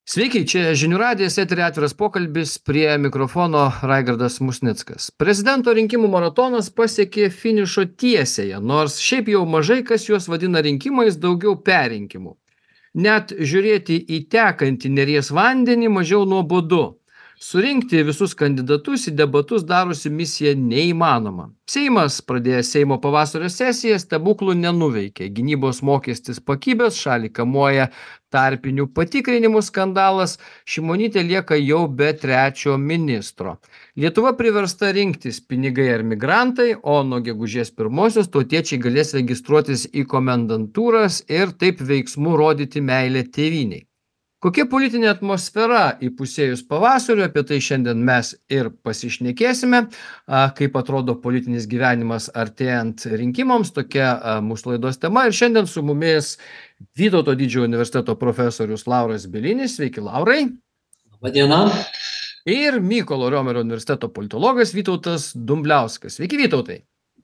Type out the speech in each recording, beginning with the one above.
Sveiki, čia žinių radijas, eteryje atviras pokalbis, prie mikrofono Raigardas Musnickas. Prezidento rinkimų maratonas pasiekė finišo tiesiąją, nors šiaip jau mažai kas juos vadina rinkimais, daugiau perrinkimų. Net žiūrėti į tekantį Neries vandenį mažiau nuobodu. Surinkti visus kandidatus į debatus darosi misija neįmanoma. Seimas, pradėjęs Seimo pavasario sesiją, stebuklų nenuveikė. Gynybos mokestis pakibęs, šalį kamuoja tarpinių patikrinimų skandalas, Šimonytė lieka jau be trečio ministro. Lietuva priversta rinktis pinigai ar migrantai, o nuo gegužės 1-osios tautiečiai galės registruotis į komendantūras ir taip veiksmu rodyti meilę tėvynei. Kokia politinė atmosfera įpusėjus pavasariu, apie tai šiandien mes ir pasišnekėsime, kaip atrodo politinis gyvenimas artėjant rinkimams, tokia mūsų laidos tema. Ir šiandien su mumis Vytauto didžiojo universiteto profesorius Lauras Bielinis. Sveiki, Laurai. Labadiena. Ir Mykolo Riomerio universiteto politologas Vytautas Dumbliauskas. Sveiki, Vytautai.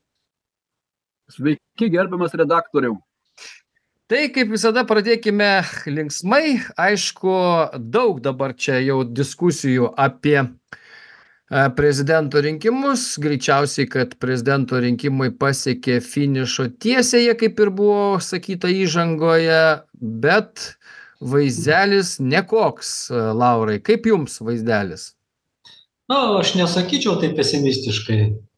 Sveiki, gerbiamas redaktoriau. Tai kaip visada pradėkime linksmai. Aišku, daug dabar čia jau diskusijų apie prezidento rinkimus. Greičiausiai, kad prezidento rinkimai pasiekė finišo tiesiąją, kaip ir buvo sakyta įžangoje, bet vaizdelis nekoks. Laurai, kaip jums vaizdelis? Aš nesakyčiau taip pesimistiškai.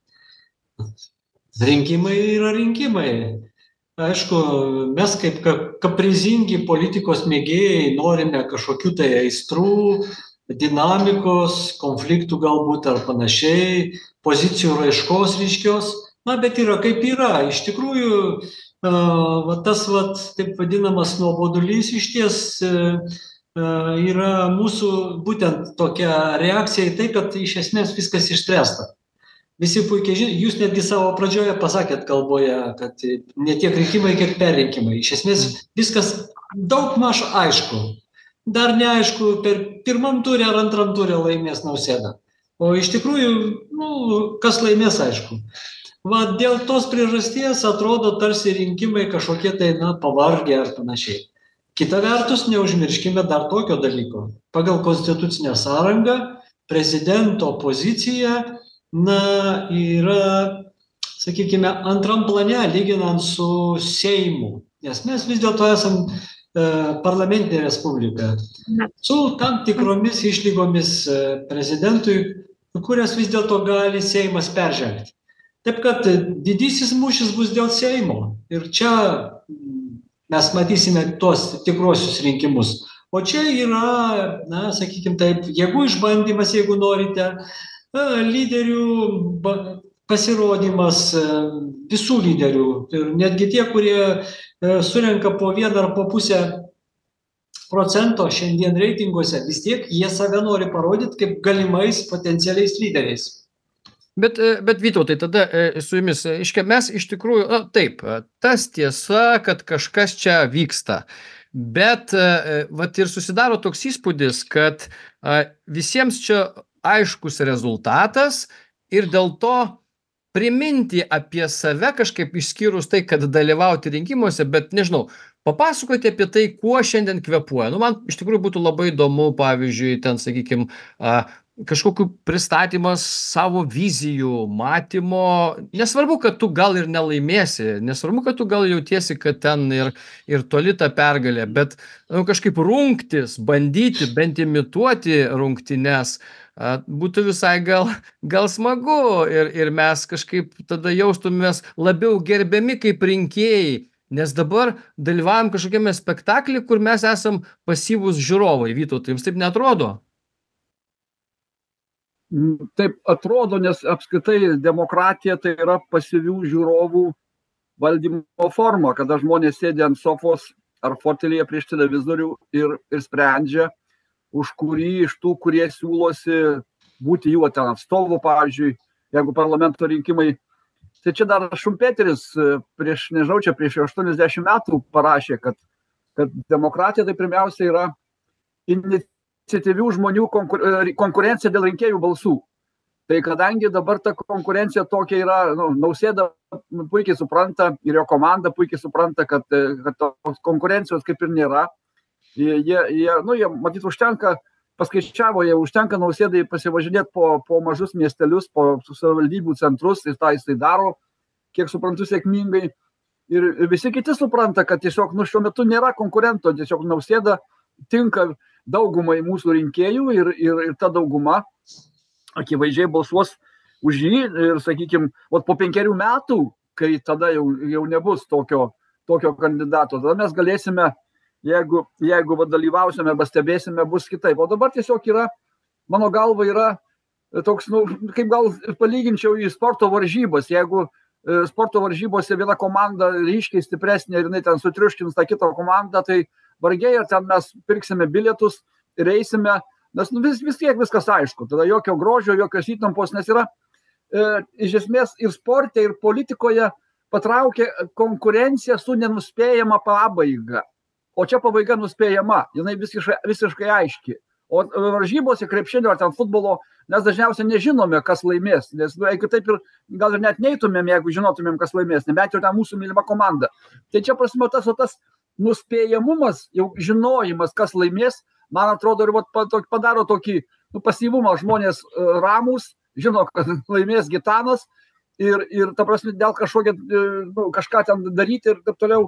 Rinkimai yra rinkimai. Aišku, mes kaip kaprizingi politikos mėgėjai norime kažkokių tai aistrų, dinamikos, konfliktų galbūt ar panašiai, pozicijų raiškos ryškios, bet yra kaip yra. Iš tikrųjų, tas taip vadinamas nuobodulys išties yra mūsų būtent tokia reakcija į tai, kad iš esmės viskas išspręsta. Visi puikiai žino, jūs netgi savo pradžioje pasakėt kalboje, kad ne tiek rinkimai, kiek perrinkimai. Iš esmės viskas daugmaž aišku. Dar neaišku, per pirmam turė ar antram turė laimės Nausėda. O iš tikrųjų, kas laimės aišku. Dėl tos priežasties atrodo tarsi rinkimai kažkokie tai, pavargę ar panašiai. Kita vertus, neužmirškime dar tokio dalyko. Pagal konstitucinę sąrangą prezidento pozicija yra, sakykime, antram plane lyginant su Seimu, nes mes vis dėlto esam parlamentinė respublika su tam tikromis išlygomis prezidentui, kurias vis dėlto gali Seimas peržengti. Taip kad didysis mūšis bus dėl Seimo ir čia mes matysime tuos tikruosius rinkimus. O čia yra, sakykime taip, jėgų išbandymas, jeigu norite, lyderių pasirodymas, visų lyderių, ir netgi tie, kurie surenka po 1 ar po 0,5% šiandien reitinguose, vis tiek jie save nori parodyti kaip galimais potencialiais lyderiais. Bet Vytautai, tada su jumis, mes iš tikrųjų, taip, tas tiesa, kad kažkas čia vyksta, bet ir susidaro toks įspūdis, kad visiems čia aiškus rezultatas ir dėl to priminti apie save kažkaip išskyrus tai, kad dalyvauti rinkimuose, bet nežinau, papasakoti apie tai, kuo šiandien kvėpuoja. Man iš tikrųjų būtų labai įdomu, pavyzdžiui, ten, sakykime, kažkokiu pristatymas savo vizijų, matymo. Nesvarbu, kad tu gal ir nelaimėsi, nesvarbu, kad tu gal jautiesi, kad ten ir toli ta pergalė, bet kažkaip rungtis, bandyti, bent imituoti rungtynes, būtų visai gal smagu ir mes kažkaip tada jaustumės labiau gerbiami kaip rinkėjai, nes dabar dalyvaujam kažkokiame spektakly, kur mes esam pasyvūs žiūrovai. Vytautai, jums taip neatrodo? Taip atrodo, nes apskritai demokratija tai yra pasyvių žiūrovų valdymo forma, kada žmonės sėdi ant sofos ar fotelėje prieš televizorių ir sprendžia, už kurį iš tų, kurie siūlosi būti jų ten atstovų, pavyzdžiui, jeigu parlamento rinkimai. Tai čia dar Šumpeteris prieš 80 metų parašė, kad demokratija tai pirmiausia yra iniciatyvių žmonių konkurencija dėl rinkėjų balsų. Tai kadangi dabar ta konkurencija tokia yra, Nausėda puikiai supranta ir jo komanda puikiai supranta, kad tos konkurencijos kaip ir nėra, Jie matyt užtenka, paskaičiavo, jie užtenka Nausėdai pasivažinėti po mažus miestelius, po savivaldybių centrus, ir tą jisai daro, kiek suprantu, sėkmingai. Ir visi kiti supranta, kad tiesiog šiuo metu nėra konkurento, tiesiog Nausėda tinka daugumai mūsų rinkėjų ir ta dauguma akivaizdžiai balsuos už jį ir, sakykime, po 5 metų, kai tada jau nebus tokio kandidato, tada mes galėsime, jeigu dalyvausime arba stebėsime, bus kitaip. O dabar tiesiog yra, mano galva, yra toks, kaip gal palyginčiau į sporto varžybas, jeigu sporto varžybose viena komanda ryškiai stipresnė ir jinai ten sutriuškins tą kitą komandą, tai vargiai ir ten mes pirksime bilietus ir eisime, nes vis tiek viskas aišku, tada jokio grožio, jokios įtampos, nes yra iš esmės ir sporte, ir politikoje patraukia konkurencija su nenuspėjama pabaiga. O čia pabaiga nuspėjama, jinai visiškai aiški. O varžybose krepšinio ar ten futbolo mes dažniausiai nežinome, kas laimės, nes jeigu taip ir gal ir net neitumėm, jeigu žinotumėm, kas laimės, nebent jau ten mūsų mylima komanda. Tai čia prasme tas nuspėjamumas, jau žinojimas, kas laimės, man atrodo, ir padaro tokį pasyvumą, žmonės ramūs, žino, kad laimės Gitanas ir ta prasme dėl kažką ten daryti ir taip toliau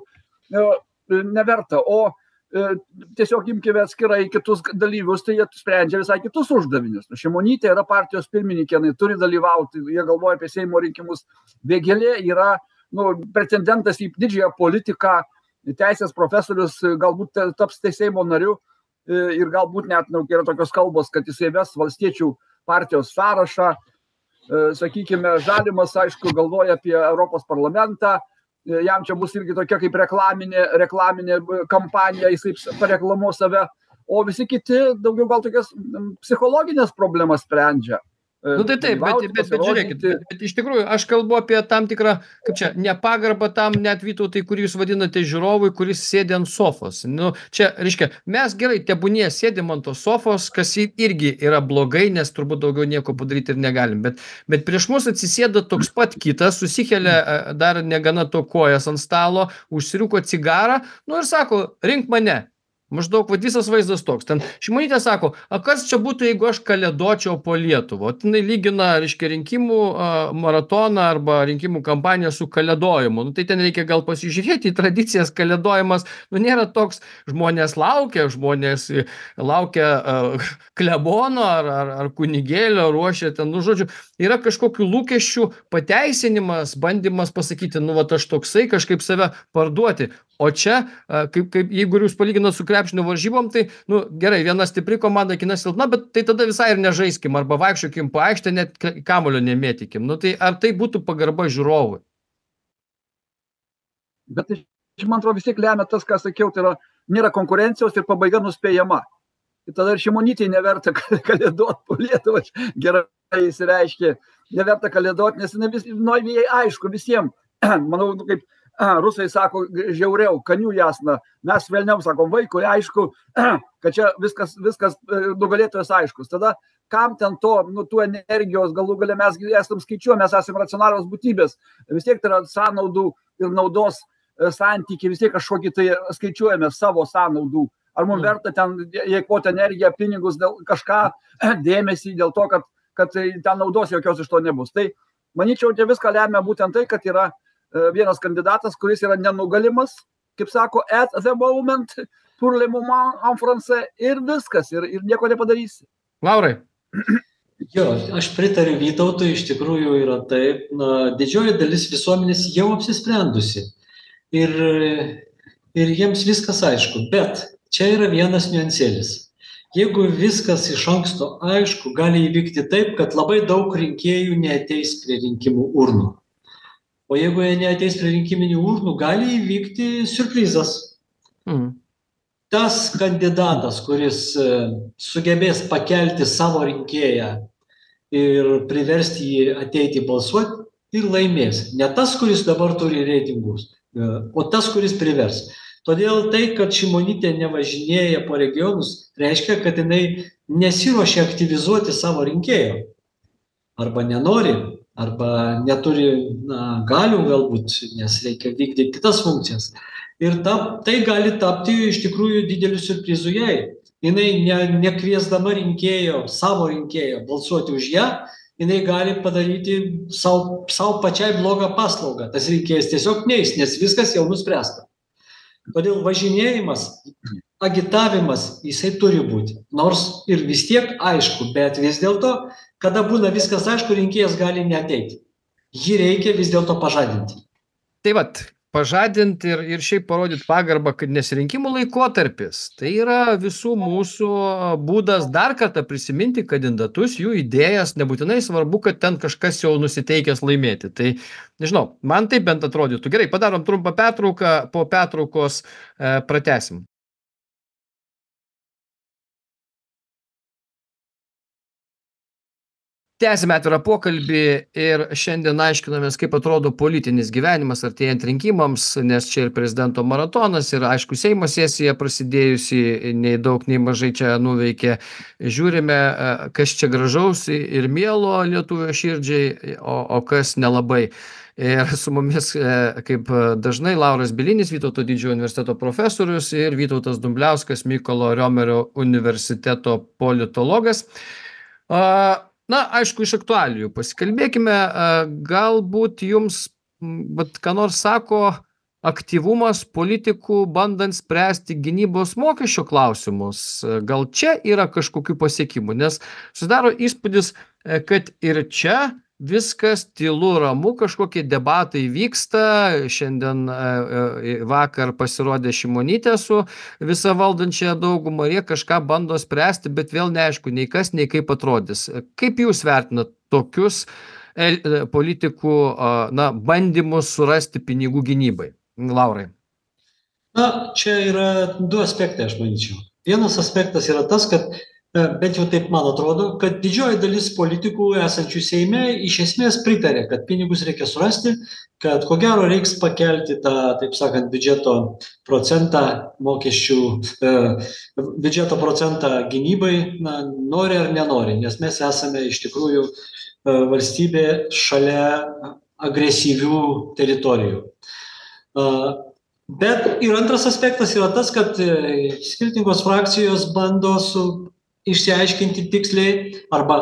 neverta. O tiesiog imkime atskirai kitus dalyvius, tai jie sprendžia visai kitus uždavinius. Šimonytė yra partijos pirmininkė, jinai turi dalyvauti, jie galvoja apie Seimo rinkimus. Vėgėlė yra pretendentas į didžiąją politiką, teisės profesorius, galbūt taps Seimo nariu ir galbūt net yra tokios kalbos, kad jisai ves valstiečių partijos sąrašą. Sakykime, Žalimas, aišku, galvoja apie Europos parlamentą. Jam čia bus irgi tokia kaip reklaminė kampanija, jisai pareklamuos save, o visi kiti daugiau gal tokias psichologinės problemas sprendžia. Tai taip, bet žiūrėkit, bet iš tikrųjų aš kalbu apie tam tikrą, kaip čia, nepagarbą tam net Vytautai, kurį jūs vadinate žiūrovui, kuris sėdi ant sofos. Čia, reiškia, mes gerai, tebūnie sėdim ant tos sofos, kas irgi yra blogai, nes turbūt daugiau nieko padaryti ir negalim. Bet prieš mus atsisėda toks pat kitas, susikelia dar negana to kojas ant stalo, užsiriuko cigarą, ir sako, rink mane. Maždaug visas vaizdas toks. Ten Šimonytė sako, kas čia būtų, jeigu aš kalėdočiau po Lietuvą? Jinai lygina, reiškia, rinkimų maratoną arba rinkimų kampaniją su kalėdojimu. Tai ten reikia gal pasižiūrėti į tradicijas, kalėdojimas, nėra toks, žmonės laukia klebono ar kunigėlio, ruošia ten, žodžiu, yra kažkokių lūkesčių pateisinimas, bandymas pasakyti, aš toksai, kažkaip save parduoti. O čia, kaip jeigu jūs palyginat su krepšinio varžybom, tai, gerai, viena stipri komanda, kita silpna, bet tai tada visai ir nežaiskim, arba vaikščiokim po aikštę, net kamuolio nemėtykim. Tai ar tai būtų pagarba žiūrovui? Bet man atrodo vis tiek lemia tas, ką sakiau, tai nėra konkurencijos ir pabaiga nuspėjama. Ir tada ir Šimonytei neverta kalėdot po Lietuvą, gerai įsireiškė, neverta kalėdot, nes jai aišku visiems, manau, kaip rusai sako žiauriau, kanių jasna, mes velniam sakom, vaikui aišku, kad čia viskas nugalėtojas aiškus. Tada kam ten tų energijos, galų gale mes esam skaičiuojame, mes esame racionalios būtybės, vis tiek tai yra sąnaudų ir naudos santykiai, vis tiek kažkokį tai skaičiuojame savo sąnaudų. Ar mums verta ten eikvoti energiją, pinigus, dėl kažką dėmesį, dėl to, kad ten naudos jokios iš to nebus. Tai manyčiau, čia viską lemia būtent tai, kad yra vienas kandidatas, kuris yra nenugalimas, kaip sako, at the moment, pour le moment en français, ir viskas, ir nieko nepadarysi. Laurai. Jo, aš pritariu Vytautui, iš tikrųjų yra taip, didžioji dalis visuomenės jau apsisprendusi ir jiems viskas aišku, bet čia yra vienas niuansėlis. Jeigu viskas iš anksto aišku, gali įvykti taip, kad labai daug rinkėjų neateis prie rinkimų urnų. O jeigu jie neateis prie rinkiminių urnų, gali įvykti siurprizas. Tas kandidatas, kuris sugebės pakelti savo rinkėją ir priversti jį ateiti balsuoti, ir laimės. Ne tas, kuris dabar turi reitingus, o tas, kuris privers. Todėl tai, kad Šimonytė nevažinėja po regionus, reiškia, kad jinai nesiruošia aktyvizuoti savo rinkėjo. Arba nenori, arba neturi galių galbūt, nes reikia vykdyti kitas funkcijas. Ir tai gali tapti iš tikrųjų dideliu siurprizu jai. Jinai nekviesdama savo rinkėjo balsuoti už ją, jinai gali padaryti sau pačiai blogą paslaugą. Tas rinkėjas tiesiog neis, nes viskas jau nuspręsta. Todėl važinėjimas, agitavimas, jisai turi būti. Nors ir vis tiek aišku, bet vis dėlto, kada būna viskas aišku, rinkėjas gali neateiti. Jį reikia vis dėlto pažadinti. Tai vat, pažadinti ir šiaip parodyti pagarbą, kad nesirinkimų laikotarpis. Tai yra visų mūsų būdas dar kartą prisiminti kandidatus, jų idėjas, nebūtinai svarbu, kad ten kažkas jau nusiteikęs laimėti. Tai, nežinau, man taip bent atrodytų. Gerai, padarom trumpą pertrauką, po pertraukos pratęsim. Tęsime atvirą pokalbį ir šiandien aiškinamės, kaip atrodo politinis gyvenimas artėjant rinkimams, nes čia ir prezidento maratonas, ir aišku, Seimo sesija prasidėjusi, nei daug, nei mažai čia nuveikė. Žiūrime, kas čia gražaus ir mielo lietuvio širdžiai, o kas nelabai. Ir su mumis, kaip dažnai, Lauras Bilinis, Vytauto didžiojo universiteto profesorius, ir Vytautas Dumbliauskas, Mykolo Riomerio universiteto politologas. Na, aišku, iš aktualijų pasikalbėkime, galbūt jums, ką nors sako aktyvumas politikų bandant spręsti gynybos mokesčio klausimus. Gal čia yra kažkokių pasiekimų, nes susidaro įspūdis, kad ir čia viskas tylu, ramu, kažkokie debatai vyksta. Šiandien vakar pasirodė Šimonytė su visa valdančiąja dauguma, ir jie kažką bando spręsti, bet vėl neaišku, nei kas, nei kaip atrodys. Kaip jūs vertinat tokius politikų bandymus surasti pinigų gynybai? Laurai. Na, čia yra du aspektai, aš manyčiau. Vienas aspektas yra tas, kad bent jau taip man atrodo, kad didžioji dalis politikų esančių Seime iš esmės pritarė, kad pinigus reikia surasti, kad ko gero reiks pakelti tą, taip sakant, biudžeto procentą gynybai, nori ar nenori, nes mes esame iš tikrųjų valstybė šalia agresyvių teritorijų. Bet ir antras aspektas yra tas, kad skirtingos frakcijos bando išsiaiškinti tiksliai arba,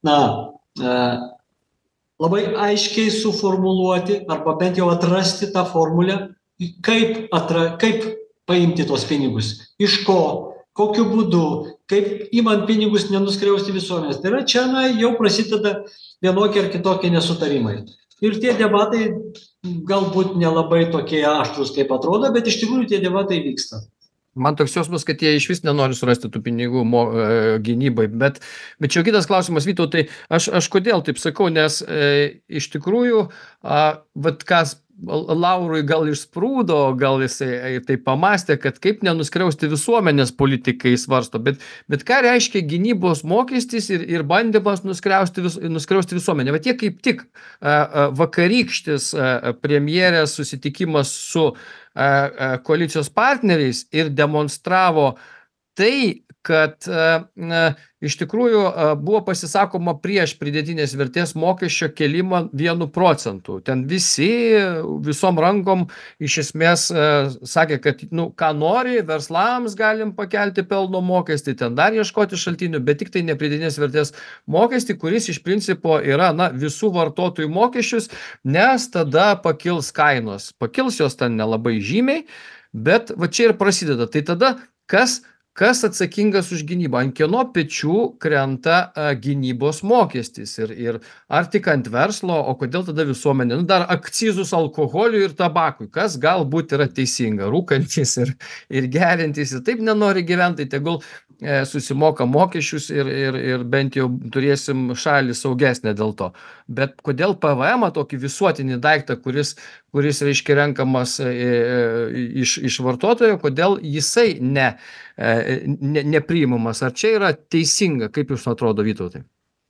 labai aiškiai suformuluoti arba bent jau atrasti tą formulę, kaip paimti tos pinigus, iš ko, kokiu būdu, kaip imant pinigus nenuskriausti visuomenės. Tai yra čia jau prasideda vienokie ar kitokie nesutarimai. Ir tie debatai galbūt nelabai tokie aštrus, kaip atrodo, bet iš tikrųjų tie debatai vyksta. Man toks jausmas, kad jie išvis nenori surasti tų pinigų gynybai, bet čia kitas klausimas, Vytautai, aš kodėl taip sakau, nes iš tikrųjų, kas Laurui gal išsprūdo, gal jisai taip pamastė, kad kaip nenuskriausti visuomenės politikai svarsto, bet ką reiškia gynybos mokestis ir bandymas nuskriausti visuomenę. Bet jie kaip tik vakarykštis premjerės susitikimas su koalicijos partneriais ir demonstravo tai, kad iš tikrųjų buvo pasisakoma prieš pridėtinės vertės mokesčio kėlimą 1%. Ten visom rankom iš esmės sakė, kad ką nori, verslams galim pakelti pelno mokestį, ten dar ieškoti šaltinių, bet tik tai nepridėtinės vertės mokestį, kuris iš principo yra visų vartotojų mokesčius, nes tada pakils kainos. Pakils jos ten nelabai žymiai, bet va čia ir prasideda. Tai tada kas atsakingas už gynybą, ant kieno pečių krenta gynybos mokestis ir ar tik ant verslo, o kodėl tada visuomenė, dar akcizus alkoholiui ir tabakui, kas galbūt yra teisinga, rūkantis ir gerintis ir taip nenori gyventi, tegul susimoka mokesčius ir bent jau turėsim šalį saugesnę dėl to. Bet kodėl PVM tokį visuotinį daiktą, kuris reiškia renkamas iš vartotojo, kodėl jisai nepriimamas? Ar čia yra teisinga, kaip jūs atrodo, Vytautai?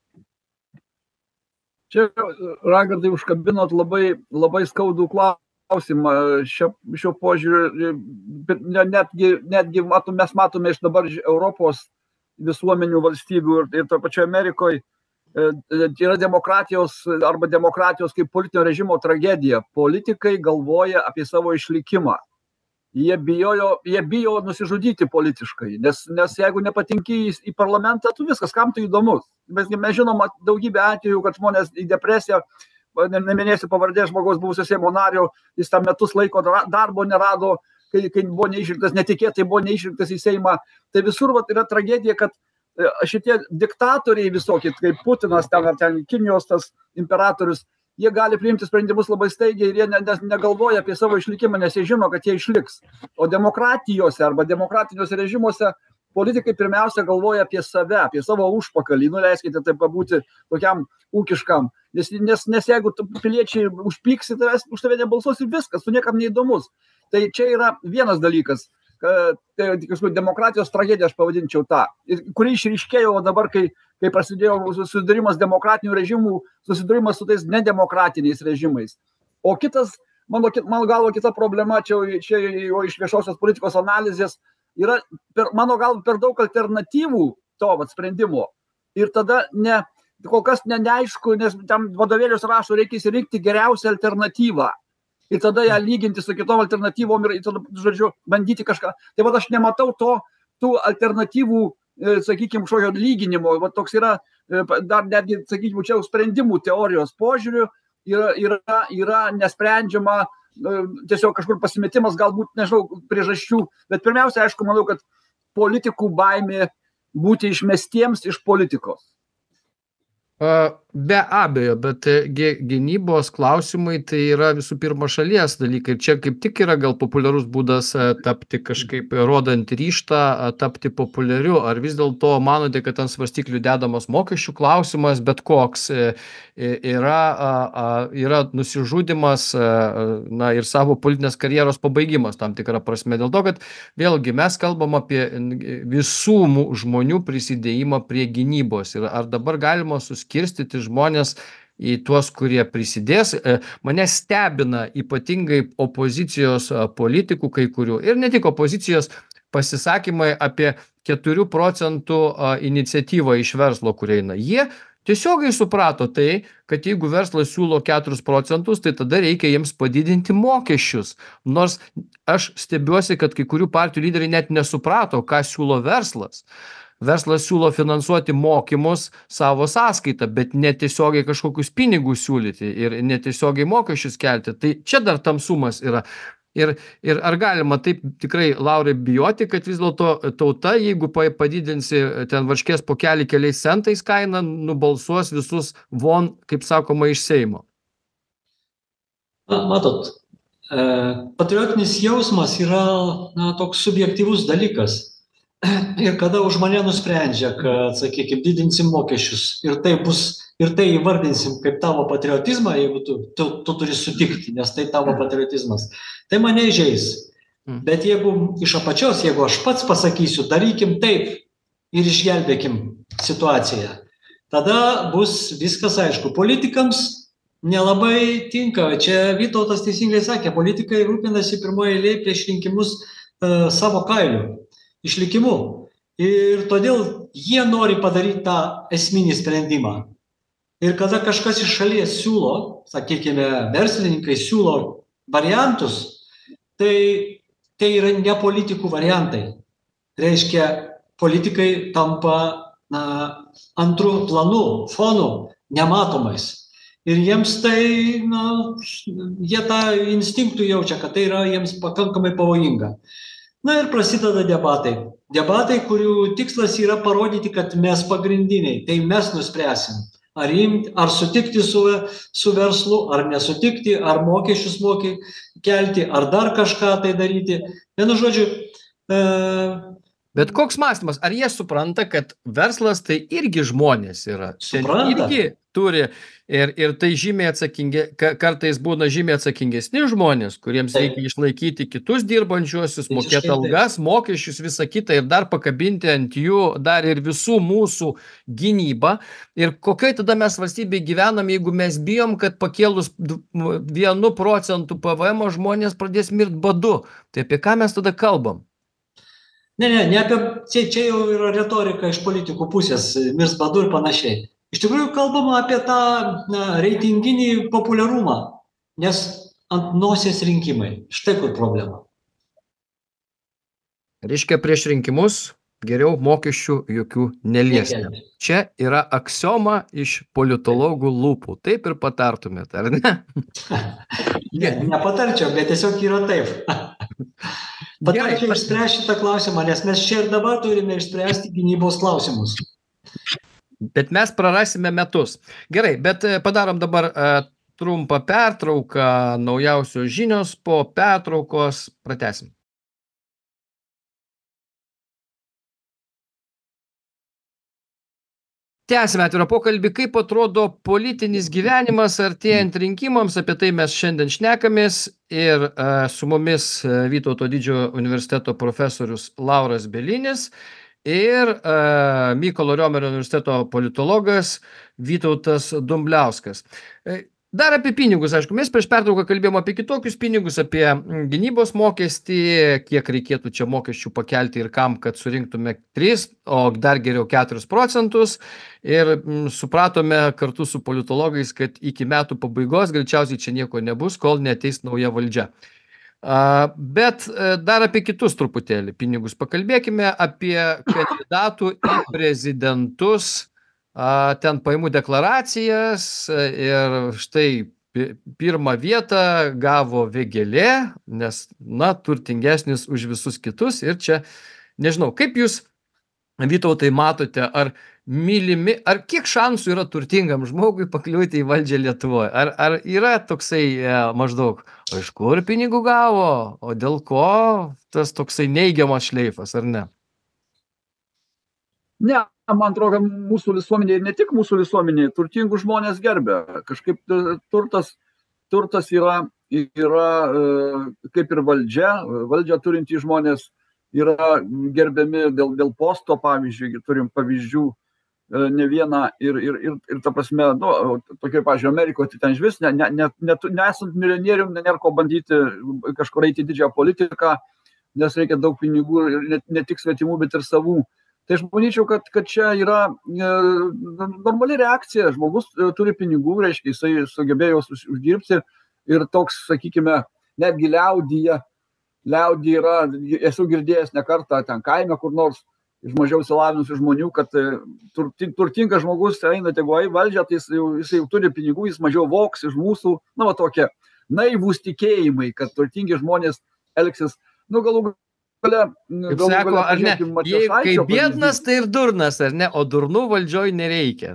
Čia, Raigardai, užkabinot labai skaudų klausimą. Šio požiūriu, netgi mes matome iš dabar Europos visuomenių valstybių ir to pačio Amerikoje, yra demokratijos kaip politinio režimo tragedija. Politikai galvoja apie savo išlikimą. jie bijo nusižudyti politiškai, nes jeigu nepatinki į parlamentą, tu viskas, kam tu įdomus. Mes žinom daugybę atvejų, kad žmonės į depresiją, neminėsiu pavardės žmogaus buvusio Seimo nario, jis tam metus laiko darbo nerado, kai buvo neišrinktas, netikėtai buvo neišrinktas į Seimą. Tai visur yra tragedija, kad šitie diktatoriai visokie, kaip Putinas ten ar ten Kinijos tas imperatorius, jie gali priimti sprendimus labai staigiai ir jie negalvoja apie savo išlikimą, nes jie žino, kad jie išliks. O demokratijose arba demokratiniuose režimuose politikai pirmiausia galvoja apie save, apie savo užpakalį. Leiskite taip pabūti tokiam ūkiškam. Nes jeigu piliečiai užpyksi tavęs, už tave nebalsuos ir viskas, tu niekam neįdomus. Tai čia yra vienas dalykas. Tai demokratijos tragedija, aš pavadinčiau tą, kuri išryškėjo dabar, kai prasidėjo susidūrimas demokratinių režimų, susidūrimas su tais nedemokratiniais režimais. O kitas, mano galvo, kita problema, čia jau iš viešosios politikos analizės, yra, mano galvo, per daug alternatyvų to sprendimo. Ir tada kol kas neaišku, nes tam vadovėlius rašo, reikia įsirinkti geriausią alternatyvą. Ir tada ją lyginti su kitom alternatyvom ir tada, žodžiu, bandyti kažką. Tai aš nematau tų alternatyvų, sakykime, šokio lyginimo. Toks yra, dar netgi, sakykime, čia sprendimų teorijos požiūrių yra nesprendžiama, tiesiog kažkur pasimetimas, galbūt, nežinau, priežasčių. Bet pirmiausia, aišku, manau, kad politikų baimė būti išmestiems iš politikos. Be abejo, bet gynybos klausimai tai yra visų pirma šalies dalykai. Čia kaip tik yra gal populiarus būdas tapti kažkaip rodant ryžtą, tapti populiariu. Ar vis dėlto manote, kad ant svarstyklių dedamas mokesčių klausimas, bet koks yra nusižudimas ir savo politinės karjeros pabaigimas tam tikrą prasme. Dėl to, kad vėlgi mes kalbam apie visų žmonių prisidėjimą prie gynybos. Ir ar dabar galima suskirstyti žmonės į tuos, kurie prisidės. Mane stebina ypatingai opozicijos politikų kai kurių ir ne tik opozicijos pasisakymai apie 4 procentų iniciatyvą iš verslo, kur eina. Jie tiesiogiai suprato tai, kad jeigu verslas siūlo 4 procentus, tai tada reikia jiems padidinti mokesčius. Nors aš stebiuosi, kad kai kurių partijų lyderiai net nesuprato, ką siūlo verslas. Verslas siūlo finansuoti mokymus savo sąskaitą, bet netiesiogiai kažkokius pinigus siūlyti ir netiesiogiai mokesčius kelti. Tai čia dar tamsumas yra. Ir ar galima taip tikrai, Laurai, bijoti, kad vis dėlto tauta, jeigu padidinsi ten varškės pokelį keliais centais kainą, nubalsuos visus von, kaip sakoma, iš Seimo? Matot, patriotinis jausmas yra toks subjektyvus dalykas. Ir kada už mane nusprendžia, kad, sakykime, didinsim mokesčius ir tai įvardinsim kaip tavo patriotizmą, jeigu tu turi sutikti, nes tai tavo patriotizmas, tai mane įžeis. Bet jeigu iš apačios, jeigu aš pats pasakysiu, darykim taip ir išgelbėkim situaciją, tada bus viskas aišku. Politikams nelabai tinka. Čia Vytautas teisingai sakė, politikai rūpinasi pirmoje eilėje prieš rinkimus savo kailiu. Išlikimu. Ir todėl jie nori padaryti tą esminį sprendimą. Ir kada kažkas iš šalies siūlo, sakykime, verslininkai siūlo variantus, tai yra ne politikų variantai. Reiškia, politikai tampa antrų planų, fonų, nematomais. Ir jiems tai, jie tą instinktų jaučia, kad tai yra jiems pakankamai pavojinga. Ir prasideda debatai. Debatai, kurių tikslas yra parodyti, kad mes pagrindiniai, tai mes nuspręsim, ar sutikti su verslu, ar nesutikti, ar mokesčius kelti, ar dar kažką tai daryti. Vienu žodžiu. Bet koks mąstymas? Ar jie supranta, kad verslas tai irgi žmonės yra? Supranta. Irgi turi ir tai žymiai atsakingi, kartais būna žymiai atsakingesni žmonės, kuriems reikia išlaikyti kitus dirbančiuosius, mokėti algas, mokesčius, visą kitą ir dar pakabinti ant jų dar ir visų mūsų gynybą. Ir kokioj tada mes valstybėje gyvenam, jeigu mes bijom, kad pakėlus 1 procentų PVM žmonės pradės mirt badu. Tai apie ką mes tada kalbam? Ne apie, čia jau yra retorika iš politikų pusės, mirs badu ir panašiai. Iš tikrųjų kalbama apie tą reitinginį populiarumą, nes ant nosies rinkimai. Štai kur problema. Reiškia, prieš rinkimus geriau mokesčių jokių neliesti. Nekelti. Čia yra aksioma iš politologų lūpų. Taip ir patartumėt, ar ne? Ne, nepatarčiau, bet tiesiog yra taip. Patarčiau išspręsti šitą klausimą, nes mes čia ir dabar turime išspręsti gynybos klausimus. Bet mes prarasime metus. Gerai, bet padarom dabar trumpą pertrauką, naujausios žinios, po pertraukos pratęsim. Tęsime atvirą pokalbį, kaip atrodo politinis gyvenimas artėjant rinkimams, apie tai mes šiandien šnekamės ir su mumis Vytauto didžiojo universiteto profesorius Lauras Bielinis ir Mykolo Riomerio universiteto politologas Vytautas Dumbliauskas. Dar apie pinigus, aišku, mes prieš pertrauką kalbėjom apie kitokius pinigus, apie gynybos mokestį, kiek reikėtų čia mokesčių pakelti ir kam, kad surinktume 3, o dar geriau 4%. Ir supratome kartu su politologais, kad iki metų pabaigos greičiausiai čia nieko nebus, kol neateis nauja valdžia. Bet dar apie kitus truputėlį pinigus pakalbėkime, apie kandidatų į prezidentus. Ten pajamų deklaracijas ir štai pirmą vietą gavo Vėgėlė, nes, turtingesnis už visus kitus. Ir čia, nežinau, kaip jūs, Vytautai, matote, ar mylimi, ar kiek šansų yra turtingam žmogui pakliūti į valdžią Lietuvoje? Ar yra toksai maždaug, o iš kur pinigų gavo, o dėl ko tas toksai neigiamas šleifas, ar ne? Ne, man atrodo, mūsų visuomenė, ir ne tik mūsų visuomenė, turtingų žmonės gerbia. Kažkaip turtas yra kaip ir valdžia turintys žmonės yra gerbiami dėl posto, pavyzdžiui, turim pavyzdžių ne vieną ir ta prasme, tokia, pavyzdžiui, Amerikoje, tai ten išvis, nesant milijonierium, nėra ko bandyti kažkur eiti didžiąją politiką, nes reikia daug pinigų ir ne tik svetimų, bet ir savų. Tai aš manyčiau, kad čia yra normali reakcija. Žmogus turi pinigų, reiškia, jisai sugebėjo uždirbti ir toks, sakykime, netgi liaudyje yra, esu girdėjęs ne kartą ten kaime kur nors iš mažiau išsilavinusių žmonių, kad turtingas žmogus eina tegu į valdžią, tai jisai jau turi pinigų, jis mažiau voks iš mūsų, tokie naivūs tikėjimai, kad turtingi žmonės elgsis, galų Kaip sako, ar ne, kai biednas, tai ir durnas, ar ne, o durnų valdžioj nereikia.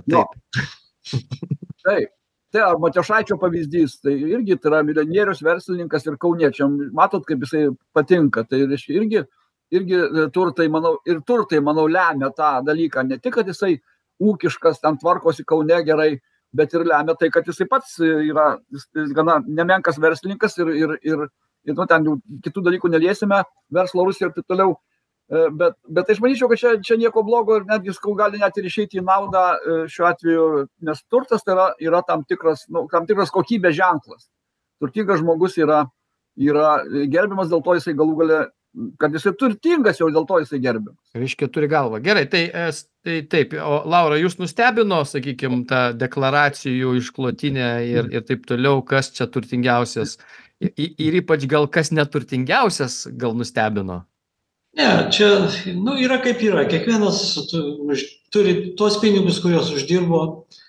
Taip. Tai ar Matijošaičio pavyzdys, tai irgi tai yra milijonierius, verslininkas ir kauniečiam, matot, kaip jisai patinka, tai reiškia irgi turtai, manau, lemia tą dalyką, ne tik, kad jisai ūkiškas, ten tvarkosi Kaune gerai, bet ir lemia tai, kad jisai pats yra gana nemenkas verslininkas ir ten jau kitų dalykų neliesime, verslo Rusija ir taip toliau, bet aš manyčiau, kad čia nieko blogo ir netgi gali net ir išeiti į naudą šiuo atveju, nes turtas tai yra tam tikras kokybės ženklas. Turtingas žmogus yra gerbiamas, dėl to jisai galų gale, kad jisai turtingas jau dėl to jisai gerbiamas. Reiškia, turi galvą. Gerai, tai taip, o Laura, jūs nustebino, sakykime, tą deklaracijų išklotinę ir taip toliau, kas čia turtingiausias? Ir ypač gal kas neturtingiausias gal nustebino? Ne, čia, yra kaip yra. Kiekvienas turi tuos pinigus, kuriuos uždirbo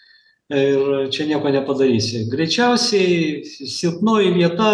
ir čia nieko nepadarysi. Greičiausiai silpnoji vieta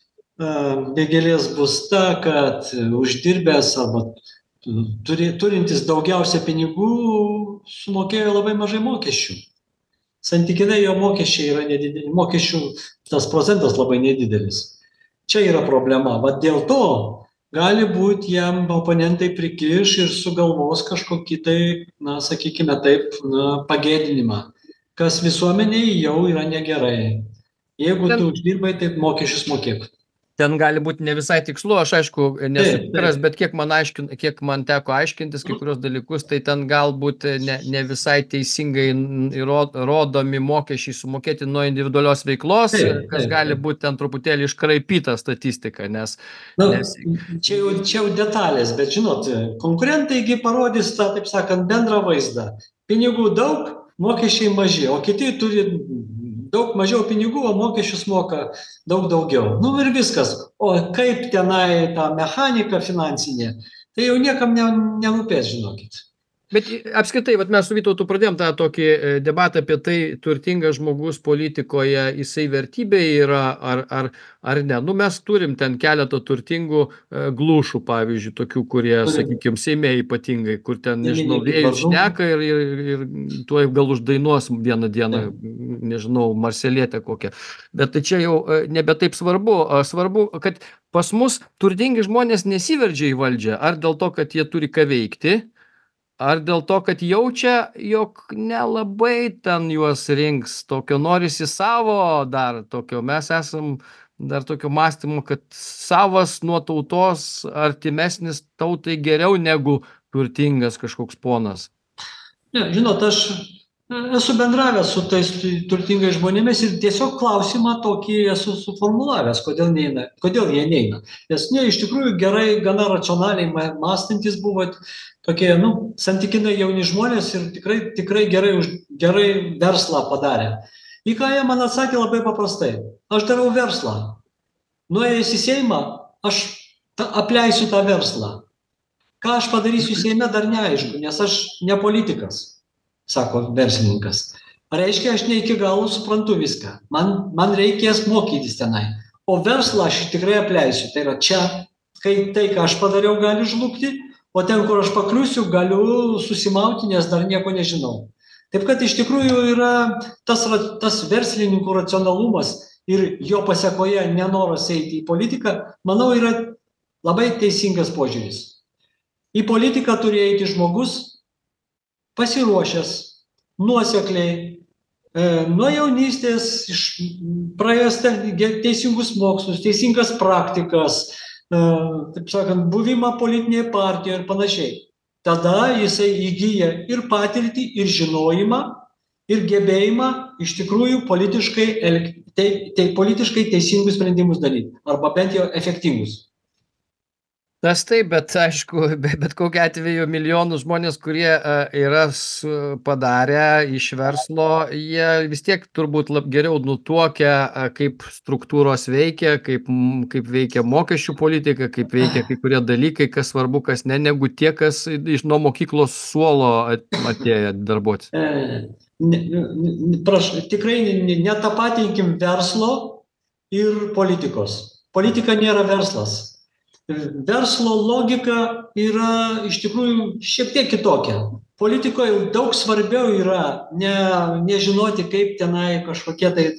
Vėgėlės bus ta, kad uždirbęs arba turintis daugiausia pinigų sumokėjo labai mažai mokesčių. Santykinai jo mokesčiai yra nedideli, mokesčių tas procentas labai nedidelis. Čia yra problema. Vat dėl to gali būti jam oponentai prikiš ir sugalvos kažkokį tai, sakykime taip, pagėdinimą, kas visuomeniai jau yra negerai. Jeigu tu uždirbai, tai mokesčius mokėk. Ten gali būti ne visai tikslu, aš aišku nesu tikras, bet kiek man teko aiškintis kai kurios dalykus, tai ten galbūt ne visai teisingai rodomi mokesčiai sumokėti nuo individualios veiklos, kas gali būti ten truputėlį iškraipyta statistika, nes... Čia jau detalės, bet žinot, konkurentaigi parodys tą, taip sakant, bendrą vaizdą. Pinigų daug, mokesčiai maži, o kiti turi daug mažiau pinigų, o mokesčius moka daug daugiau. Ir viskas. O kaip tenai ta mechanika finansinė, tai jau niekam nerūpės, žinokit. Bet apskritai, vat mes su Vytautu pradėjom tą tokį debatą apie tai, turtingas žmogus politikoje, jisai vertybė yra ar ne. Nu, mes turim ten keletą turtingų glušų, pavyzdžiui, tokių, kurie, sakykime, Seime ypatingai, kur ten, nežinau, vėjus šneka ir tuoj gal uždainuos vieną dieną, nežinau, Marselietę kokią. Bet tai čia jau nebe taip svarbu. Svarbu, kad pas mus turtingi žmonės nesiveržia į valdžią, ar dėl to, kad jie turi ką veikti, ar dėl to, kad jaučia, jog nelabai ten juos rinks, tokio norisi savo dar tokio, mes esam dar tokio mąstymo, kad savas nuo tautos artimesnis tautai geriau negu turtingas kažkoks ponas. Ne, žinot, aš esu bendravęs su tais turtingais žmonėmis ir tiesiog klausimą tokį esu suformulavęs, kodėl jie neina. Nes iš tikrųjų gerai, gana racionaliai mąstantis buvo tokie, santykinai jauni žmonės ir tikrai gerai verslą padarė. Į ką jie man atsakė labai paprastai. Aš darau verslą. Nuėjęs į Seimą, aš apleisiu tą verslą. Ką aš padarysiu Seime, dar neaišku, nes aš ne politikas, sako verslininkas. Reiškia, aš ne iki galo suprantu viską. Man reikės mokytis tenai. O verslą aš tikrai apleisiu. Tai yra čia, kai tai, ką aš padariau, gali žlugti, o ten, kur aš pakliusiu, galiu susimauti, nes dar nieko nežinau. Taip kad iš tikrųjų yra tas verslininkų racionalumas ir jo pasekoje nenoras eiti į politiką, manau, yra labai teisingas požiūris. Į politiką turi eiti žmogus pasiruošęs, nuosekliai, nuo jaunystės, praėjęs teisingus mokslus, teisingas praktikas, taip sakant, buvimą politinėje partijoje ir panašiai. Tada jisai įgyja ir patirtį, ir žinojimą, ir gebėjimą iš tikrųjų politiškai teisingus sprendimus daryti, arba bent jau efektyvus. Tas taip, bet aišku, bet kokiu atveju milijonų žmonės, kurie yra padarę iš verslo, jie vis tiek turbūt geriau nutuokia, kaip struktūros veikia, kaip veikia mokesčių politika, kaip veikia kai kurie dalykai, kas svarbu, kas ne, negu tie, kas nuo mokyklos suolo atėjo darbuotis. Prašau, tikrai netapatinkim verslo ir politikos. Politika nėra verslas. Verslo logika yra iš tikrųjų šiek tiek kitokia. Politikoje daug svarbiau yra nežinoti, kaip tenai kažkokie tai,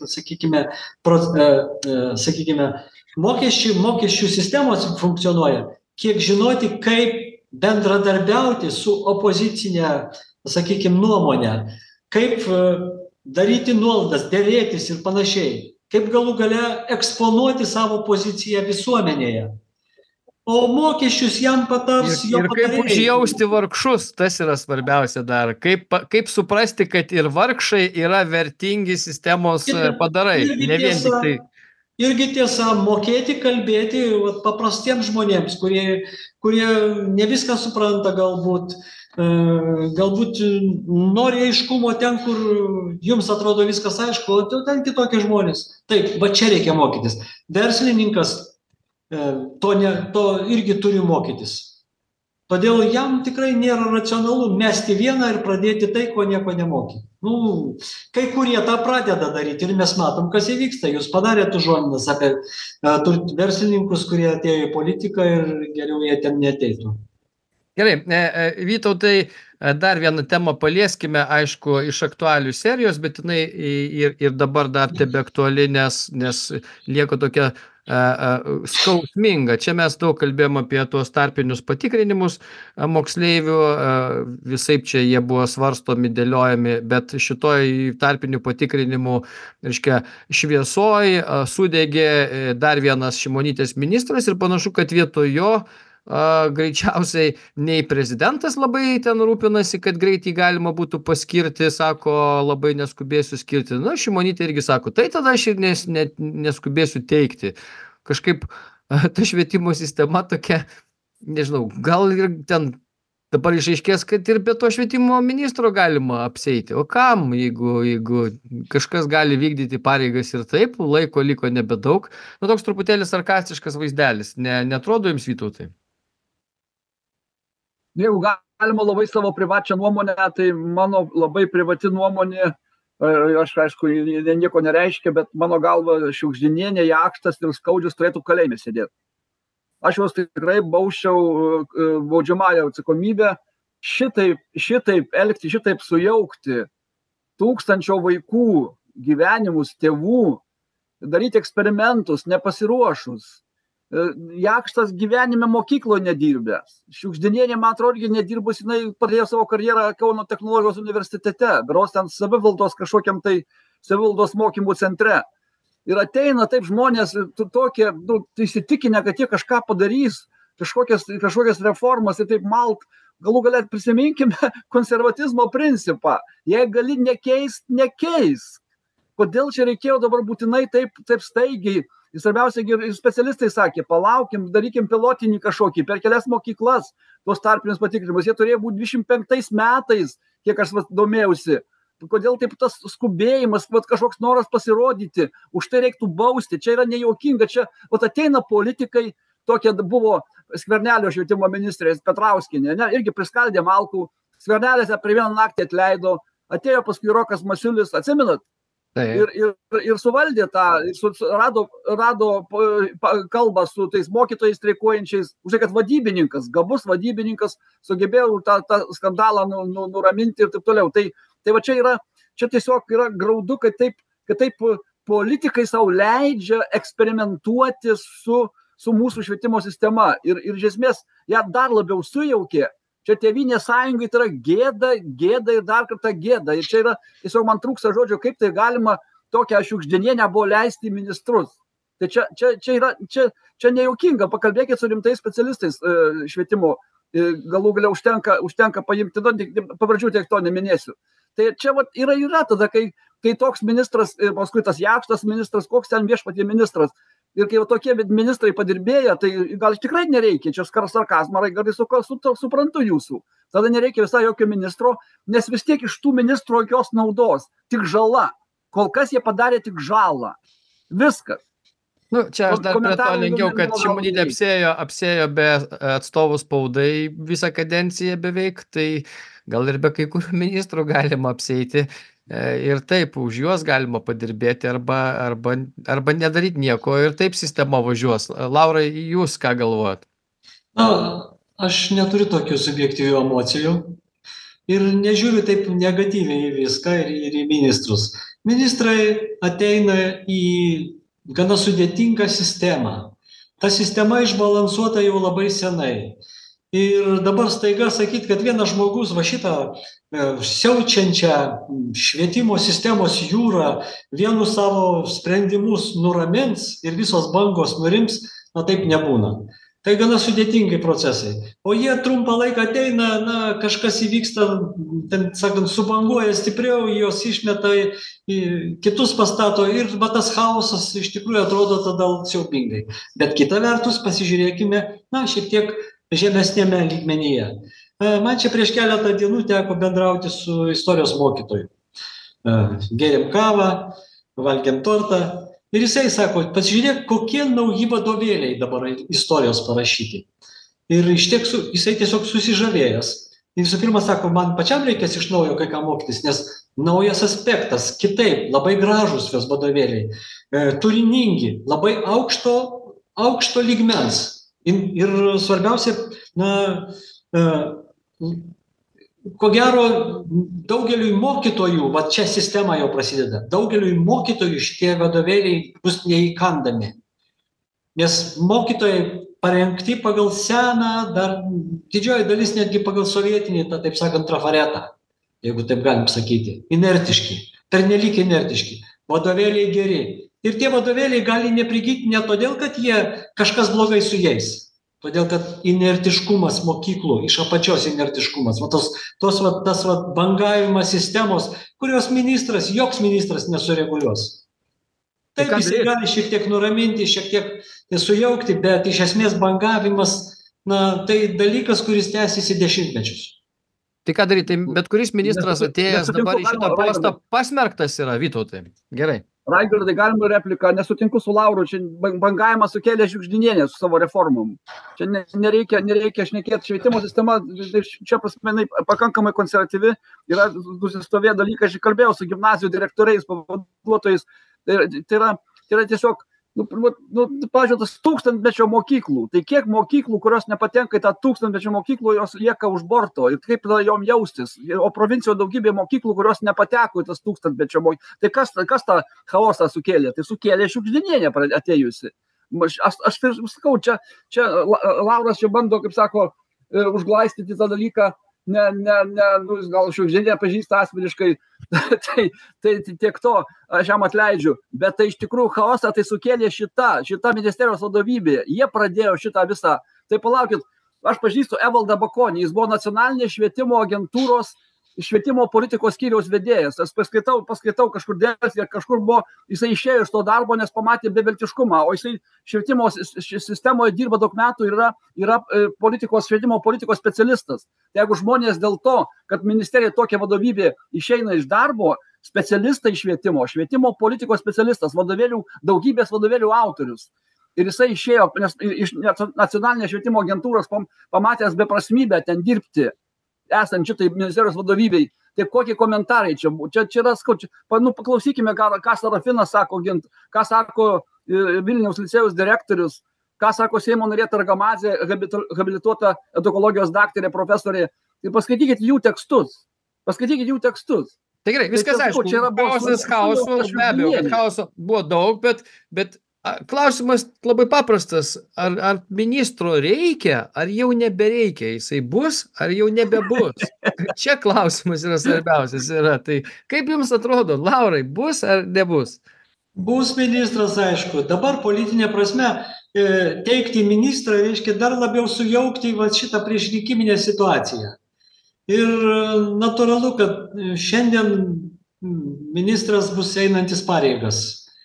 sakykime, mokesčių sistemos funkcionuoja, kiek žinoti, kaip bendradarbiauti su opozicinė, sakykime, nuomonė, kaip daryti nuolaidas, derėtis ir panašiai, kaip galų gale eksponuoti savo poziciją visuomenėje. O mokesčius jam patars jo patarėjai. Ir kaip užjausti vargšus, tas yra svarbiausia dar. Kaip suprasti, kad ir vargšai yra vertingi sistemos padarai. Ne vien tik tai. Irgi tiesa, mokėti kalbėti paprastiems žmonėms, kurie ne viską supranta galbūt nori aiškumo ten, kur jums atrodo viskas aišku, o ten kitokie žmonės. Taip, va čia reikia mokytis. Verslininkas to irgi turi mokytis. Todėl jam tikrai nėra racionalu mesti vieną ir pradėti tai, ko nieko nemoki. Kai kurie tą pradeda daryti ir mes matom, kas įvyksta. Jūs padarėte užuominas apie verslininkus, kurie atėjo į politiką ir geriau jie ten neateitų. Gerai, Vytautai, dar vieną temą palieskime, aišku, iš aktualių serijos, bet jinai ir dabar dar tebe aktuali, nes lieka tokia skausminga. Čia mes daug kalbėjom apie tuos tarpinius patikrinimus moksleivių, visaip čia jie buvo svarstomi, dėliojami, bet šitoj tarpinių patikrinimų, reiškia, šviesoj sudegė dar vienas Šimonytės ministras ir panašu, kad vietoj jo greičiausiai nei prezidentas labai ten rūpinasi, kad greitai galima būtų paskirti, sako, labai neskubėsiu skirti. Šimonytė irgi sako, tai tada aš ir neskubėsiu teikti. Kažkaip ta švietimo sistema tokia, nežinau, gal ir ten dabar išaiškės, kad ir be to švietimo ministro galima apsieiti. O kam, jeigu kažkas gali vykdyti pareigas ir taip, laiko liko nebedaug. Toks truputėlį sarkastiškas vaizdelis. Neatrodo jums, Vytautai? Jeigu galima labai savo privačią nuomonę, tai mano labai privati nuomonė, aš aišku, nieko nereiškia, bet mano galva Šiugždinienė, Jakštas ir Skaudžius turėtų kalėjime sėdėti. Aš juos tikrai bausčiau baudžiamąją atsakomybę šitaip elgti, šitaip sujaukti tūkstančio vaikų gyvenimus, tėvų, daryti eksperimentus, nepasiruošus. Jakštas gyvenime mokykloje nedirbęs. Šiugždinienė, man atrodo, irgi nedirbus, jinai pradėjo savo karjerą Kauno technologijos universitete, berods ten savivaldos kažkokiam tai savivaldos mokymų centre. Ir ateina taip žmonės tokie, įsitikinę, kad jie kažką padarys, kažkokias reformas ir taip malt. Galų gale prisiminkime konservatizmo principą. Jei gali nekeist, nekeisk. Kodėl čia reikėjo dabar būtinai taip staigiai? Ir svarbiausia, ir specialistai sakė, palaukim, darykim pilotinį kažkokį, per kelias mokyklas, tuos tarpinius patikrinimus. Jie turėjo būti 25 metais, kiek aš domėjausi. Kodėl taip tas skubėjimas, kažkoks noras pasirodyti, už tai reiktų bausti. Čia yra nejuokinga, čia ateina politikai, tokie buvo Skvernelio švietimo ministrės Petrauskienė, irgi priskaldė malkų, Skvernelėse per vieną naktį atleido, atėjo paskui Rokas Masiulis, atsimenat? Ir suvaldė tą, rado kalbą su tais mokytojais streikuojančiais, už tai, kad vadybininkas, gabus vadybininkas, sugebėjo tą skandalą nuraminti ir taip toliau. Tai va čia tiesiog yra graudu, kad taip politikai sau leidžia eksperimentuoti su mūsų švietimo sistema ir iš esmės ją dar labiau sujaukė. Čia Tėvynės Sąjungai tai yra gėda ir dar kartą gėda. Ir čia yra, tiesiog man trūksta žodžio, kaip tai galima tokią Šiugždinienę buvo leisti į ministrus. Tai čia nejuokinga, pakalbėkit su rimtais specialistais švietimo, galų galia užtenka paimti, pavardžių tiek to neminėsiu. Tai čia yra tada, kai toks ministras, paskui tas Jakštas ministras, koks ten viešpatie ministras, ir kai tokie ministrai padirbėja, tai gal tikrai nereikia, čia sarkazmą, raigardai, suprantu jūsų. Tada nereikia visai jokio ministro, nes vis tiek iš tų ministro jokios naudos, tik žala. Kol kas jie padarė tik žalą. Viskas. Čia aš dar prie to linkiau, kad Šimonytė apsėjo be atstovų spaudai visą kadenciją beveik, tai gal ir be kai kurių ministrų galima apsieiti. Ir taip, už juos galima padirbėti arba nedaryti nieko ir taip sistema važiuos. Laurai, jūs ką galvojat? Aš neturiu tokių subjektyvių emocijų ir nežiūriu taip negatyviai į viską ir į ministrus. Ministrai ateina į gana sudėtingą sistemą. Ta sistema išbalansuota jau labai senai. Ir dabar staiga sakyti, kad vienas žmogus va šitą siaučiančią švietimo sistemos jūrą vienu savo sprendimus nuramins ir visos bangos nurims, taip nebūna. Tai gana sudėtingi procesai. O jie trumpą laiką ateina, kažkas įvyksta, ten, sakant, subanguoja stipriau, jos išmeta, kitus pastato ir tas chaosas iš tikrųjų atrodo tada siaubingai. Bet kita vertus, pasižiūrėkime, šiek tiek žemesnėme lygmenyje. Man čia prieš keletą dienų teko bendrauti su istorijos mokytoju. Gėrėm kavą, valgėm tortą ir jisai sako, pasižiūrėk, kokie nauji vadovėliai dabar istorijos parašyti. Ir jisai tiesiog susižavėjęs. Ir visų pirma sako, man pačiam reikės iš naujo kai ką mokytis, nes naujas aspektas, kitaip, labai gražus jos vadovėliai, turiningi, labai aukšto lygmens. Ir svarbiausia, ko gero, daugeliui mokytojų, čia sistema jau prasideda, daugeliui mokytojų šitie vadovėliai bus neįkandami. Nes mokytojai parengti pagal seną, dar didžioji dalis netgi pagal sovietinį, taip sakant, trafaretą, jeigu taip galim sakyti, inertiški, pernelyg inertiški, vadovėliai geri. Ir tie vadovėliai gali neprigyti ne todėl, kad jie kažkas blogai su jais, todėl kad inertiškumas mokyklų, iš apačios inertiškumas, tas bangavimas sistemos, kurios joks ministras nesureguliuos. Taip, jis gali šiek tiek nuraminti, šiek tiek sujaukti, bet iš esmės bangavimas, tai dalykas, kuris tęsiasi dešimtmečius. Tai ką daryti, bet kuris ministras atėjęs dabar į šitą postą pasmerktas yra, Vytautai. Gerai. Raigardai, galima repliką, nesutinku su Lauru, čia bangavimą sukėlė Šiugždinienė su savo reformom. Čia nereikia šnekėti, švietimo sistema, čia prasme, jinai pakankamai konservatyvi, yra nusistovėję dalykai, aš kalbėjau su gimnazijų direktoriais, pavaduotojais, tai yra tiesiog, pavyzdžiui, tas 1000-mečio mokyklų, tai kiek mokyklų, kurios nepatenka į tą 1000-mečio mokyklų, jos lieka už borto ir kaip jom jaustis, o provincijoje daugybė mokyklų, kurios nepateko į tas 1000-mečio mokyklų, tai kas tą chaosą sukėlė, tai sukėlė Šiugždinienė atėjusi. Aš sakau, čia Lauras čia bando, kaip sako, užglaistyti tą dalyką, gal Šiugždinienė pažįsta asmeniškai, tai tiek to, aš jam atleidžiu, bet tai iš tikrųjų chaosą tai sukėlė šita ministerijos vadovybė, jie pradėjo šitą visą, tai palaukit, aš pažįstu Evaldą Bakonį, jis buvo nacionalinės švietimo agentūros švietimo politikos skyriaus vedėjas, aš paskaitau kažkur dėlės, kažkur buvo, jisai išėjo iš to darbo, nes pamatė beviltiškumą, o jisai švietimo sistemoje dirba daug metų ir yra švietimo politikos specialistas. Tai jeigu žmonės dėl to, kad ministerija tokia vadovybė išeina iš darbo, specialistai švietimo politikos specialistas, daugybės vadovėlių autorius. Ir jisai išėjo iš nacionalinės švietimo agentūros, pamatęs beprasmybę ten dirbti, esant šitai ministerijos vadovybei, tai kokie komentarai čia yra, paklausykime, ką Sarafinas sako, ką sako Vilniaus licėjaus direktorius, ką sako Seimo narė Targamadzė, habilituota edukologijos daktarė, profesorė, tai paskaitykite jų tekstus. Tai gerai, viskas aišku, chaoso, be abejo, kad chaoso buvo daug, bet klausimas labai paprastas, ar ministro reikia, ar jau nebereikia, jisai bus, ar jau nebebus. Čia klausimas yra svarbiausias. Tai kaip jums atrodo, Laurai, bus ar nebus? Bus ministras, aišku. Dabar politinė prasme teikti ministrą reiškia dar labiau sujaukti šitą priešrinkiminę situaciją. Ir natūralu, kad šiandien ministras bus einantis pareigas.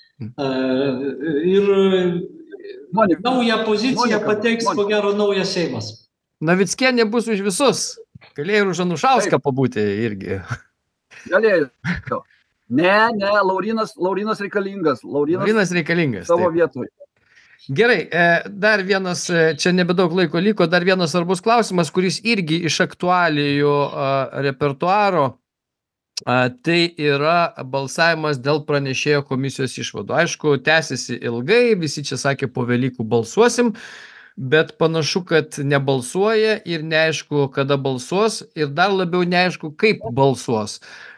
Ir naują poziciją pateiks, ko gero, naujas Seimas. Navickienė bus už visus. Galėjo ir už Anušauską pabūti irgi. Galėjo. Ne, Laurinas reikalingas. Laurinas reikalingas. Savo vietoj. Gerai, dar vienas, čia nebedaug laiko liko, dar vienas svarbus klausimas, kuris irgi iš aktualijų repertuaro. Tai yra balsavimas dėl pranešėjo komisijos išvadų. Aišku, tęsiasi ilgai, visi čia sakė, po Velykų balsuosim, bet panašu, kad nebalsuoja ir neaišku, kada balsuos ir dar labiau neaišku, kaip balsuos.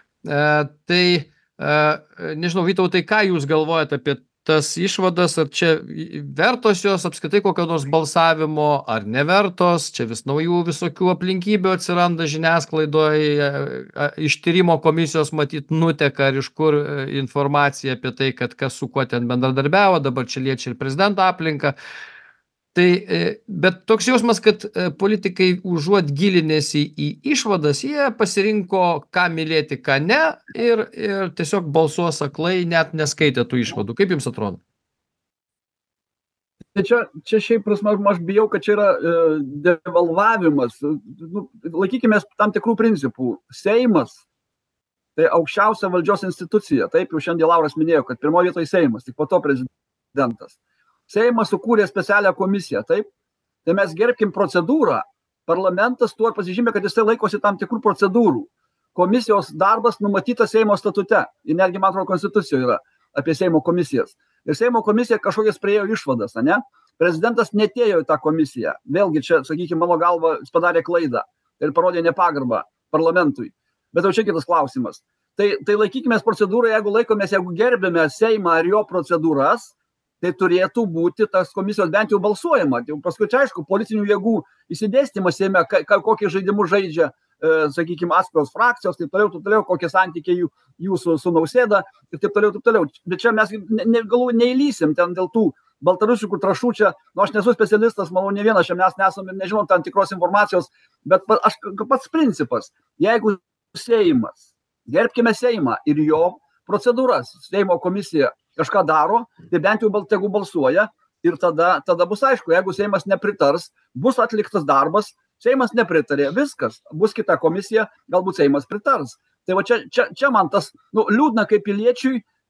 Nežinau, Vytautai, ką jūs galvojate apie tas išvadas, ar čia vertos jos apskritai kokio nors balsavimo, ar nevertos, čia vis naujų visokių aplinkybių atsiranda žiniasklaidoje, iš tyrimo komisijos matyt nuteka, ar iš kur informacija apie tai, kad kas su kuo ten bendradarbiavo, dabar čia liečia ir prezidento aplinką. Tai, bet toks jausmas, kad politikai užuot gilinėsi į išvadas, jie pasirinko, ką mylėti, ką ne, ir tiesiog balsuos aklai, net neskaitė tų išvadų. Kaip jums atrodo? Čia šiaip prasme, aš bijau, kad čia yra devalvavimas. Laikykime tam tikrų principų. Seimas, tai aukščiausia valdžios institucija. Taip, jau šiandien Lauras minėjo, kad pirmoje vietoje Seimas, tik po to prezidentas. Seimas sukūrė specialią komisiją, taip? Tai mes gerbkim procedūrą. Parlamentas tuo pasižymė, kad jisai laikosi tam tikrų procedūrų. Komisijos darbas numatytas Seimo statute. Ir netgi, man atrodo, konstitucijoje yra apie Seimo komisijas. Ir Seimo komisija kažkokias priėjo išvadas, ne? Prezidentas netėjo į tą komisiją. Vėlgi čia, sakykime, mano galva, jis padarė klaidą ir parodė nepagarbą parlamentui. Bet jau čia kitas klausimas. Tai laikykime procedūrą, jeigu gerbėme Seimą ir jo procedūras, tai turėtų būti tas komisijos bent jau balsuojama. Paskui čia, aišku, politinių jėgų įsidėstymas Seime, kokie žaidimus žaidžia, sakykime, atskiros frakcijos, taip toliau, kokie santykiai jūsų su Nausėda ir taip toliau. Bet čia mes neįlysim ten dėl tų baltarusiškų trąšų čia, aš nesu specialistas, manau, ne vienas čia mes nesame ir nežinom tam tikros informacijos, bet aš pats principas, jeigu Seimas, gerbkime Seimą ir jo procedūras, Seimo komisija kažką daro, tai bent jau tegu balsuoja ir tada bus aišku, jeigu Seimas nepritars, bus atliktas darbas, Seimas nepritarė, viskas, bus kita komisija, galbūt Seimas pritars. Tai va čia man tas liūdna kaip piliečiui,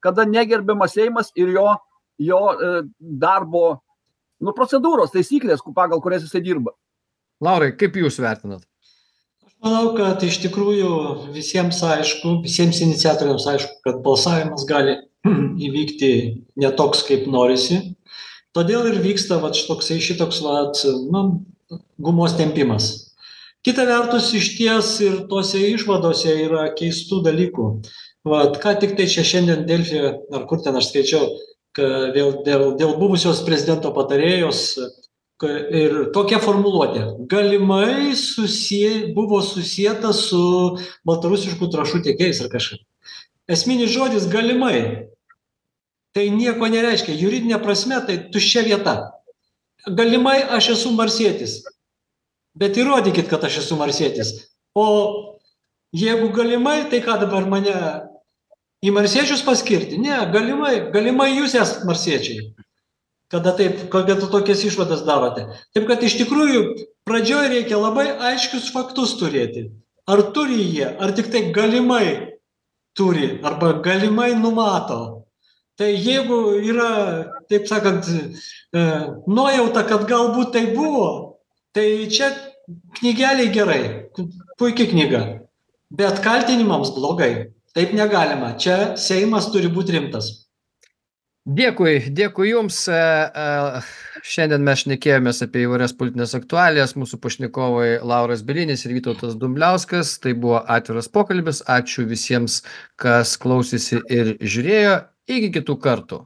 kada negerbiamas Seimas ir jo darbo, procedūros, taisyklės, pagal kurias jisai dirba. Laurai, kaip jūs vertinat? Manau, kad iš tikrųjų visiems aišku, visiems iniciatoriams aišku, kad balsavimas gali įvykti ne toks, kaip norisi. Todėl ir vyksta šitoks gumos tempimas. Kita vertus, iš ties ir tose išvadose yra keistų dalykų. Ką tik tai čia šiandien Delfi, ar kur ten aš skaičiau, dėl buvusios prezidento patarėjos ir tokia formuluotė. Galimai buvo susieta su baltarusiškų trąšų tiekėjais ar kažkaip. Esminis žodis galimai. Tai nieko nereiškia. Juridinė prasme tai tuščia vieta. Galimai aš esu marsietis. Bet įrodykit, kad aš esu marsietis. O jeigu galimai, tai ką dabar mane į marsiečius paskirti? Ne, galimai jūs esat marsiečiai. Kada tokias išvadas darote. Taip, kad iš tikrųjų pradžioje reikia labai aiškius faktus turėti. Ar turi jie, ar tik tai galimai turi, arba galimai numato. Tai jeigu yra, taip sakant, nuojauta, kad galbūt tai buvo, tai čia knygeliai gerai, puikia knyga. Bet kaltinimams blogai. Taip negalima. Čia Seimas turi būti rimtas. Dėkui jums. Šiandien mes šnekėjomės apie įvairias politinės aktualijas. Mūsų pašnekovai Lauras Bielinis ir Vytautas Dumbliauskas. Tai buvo atviras pokalbis. Ačiū visiems, kas klausėsi ir žiūrėjo. Iki kitų kartų.